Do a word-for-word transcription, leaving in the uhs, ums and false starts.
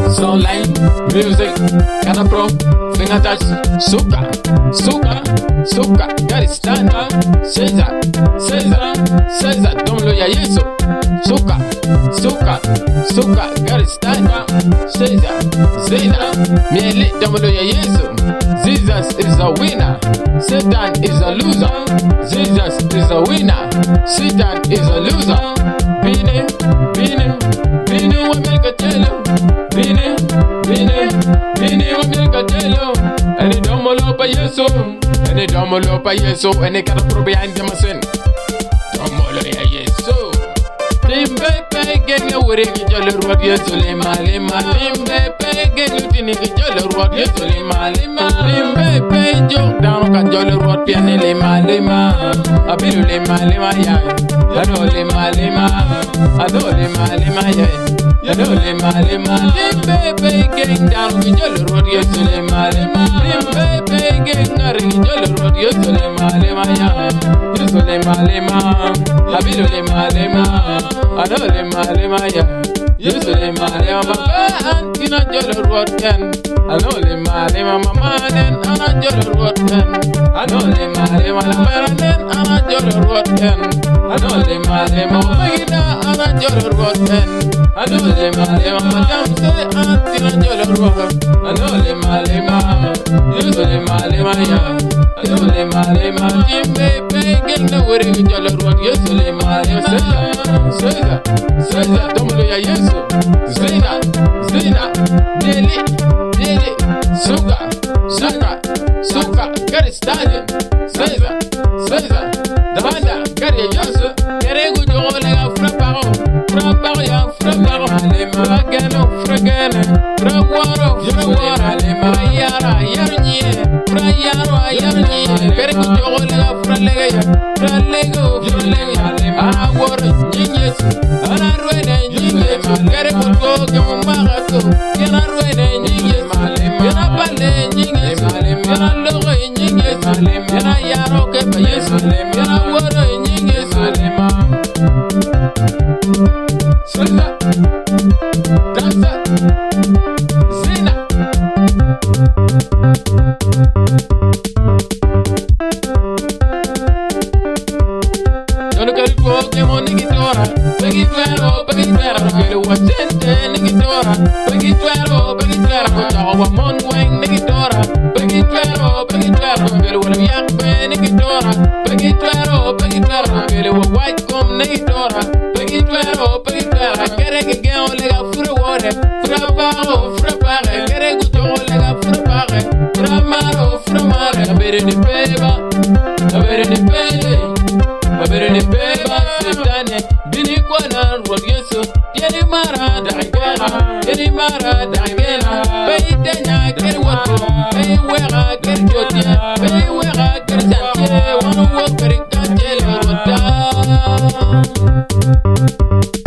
Sound line, music, Ghana Pro, finger touch, suka, suka, suka, gotta stand up, Caesar, Caesar, Caesar, Domlo ya Yesu, suka, suka, suka, gotta stand up, Caesar, Zena, Miele, Domlo ya Yesu, Jesus is a winner, Satan is a loser, Jesus is a winner, Satan is a loser, Bine, Bine, Bine, wa milka telo, Bine, Bine, Bine, wa milka telo, Eni domolo pa Yesu, Eni domolo pa Yesu, Eni kada pro behind the machine, Domolo ya Yesu. Limbe pe genge wuri ki jolo ruwa Yesu lima lima. Limbe pe genge tini ki jolo ruwa Yesu lima lima. Limbe pe jok down ka jolo ruwa piani lima lima. Abiru lima lima ya. Ado lima lima. Ado lima lima ya. Ado lima lima. Limbe pe genge down ki jolo ruwa Yesu lima lima. Limbe pe genge ngari ki jolo ruwa Yesu lima lima ya. Yesu lima lima. Abiru lima lima. Ado lima lima ya. Yesu lima lima. Papa antina jolo ruwa ken. Ado lima lima. Mama nen ana jolo ruwa ken. Ado lima lima. Lamera nen ana jolo ruwa ken. Ado lima lima. Magina ana jolo ruwa ken. Ado lima lima. Madam se antina jolo ruwa. Ado lima lima. Yesu lima lima ya. Ado lima lima. Jimbe pe genge wuri jolo ruwa. Yesu lima lima. Caesar, Caesar, Domolo ya Yesu, Zina, Zina, Neli, Neli, Suka, Suka, Suka, Gary Stallion, Caesar, Caesar, Damanda, Gary Yesu, Keregu Jolega, Fraparo, Fraparo ya, Fraparo, Fragano, Fragano, Fragwaro, Fragwaro, Frayara, Yarnie, Frayaro, Yarnie, Keregu Jolega, Fralega, Fralego, Fralega, Awar, Jinges, Ana Ruene, Jinges, Gare Moto, Gamarato, Yana Ruene, Jinges, Yana Pale, Jinges, Yana Logo, Jinges, Yana Yaro, Kepayes, Yana Waro, Jinges, Sula, Danza, Zina. Pagitwero, pagitwero, pero watente nigitora. Pagitwero, pagitwero, tawa mon weng nigitora. Pagitwero, pagitwero, pero wala yakbe nigitora. Pagitwero, pagitwero, pero wa white com nigitora. Pagitwero, pagitwero, kere ke gen olega fura wore. Fura paro, fura pare, kere gujo olega fura pare. Fura maro, fura mare, abere ni peba, abere ni pele, abere ni peba, setane. Bini kwana ruwa Yesu, yeni mara dagena, yeni mara dagena. Bayi denya keri wato, bayi wera keri jotie, bayi wera keri jantie, wanu wo keri kanjele wata.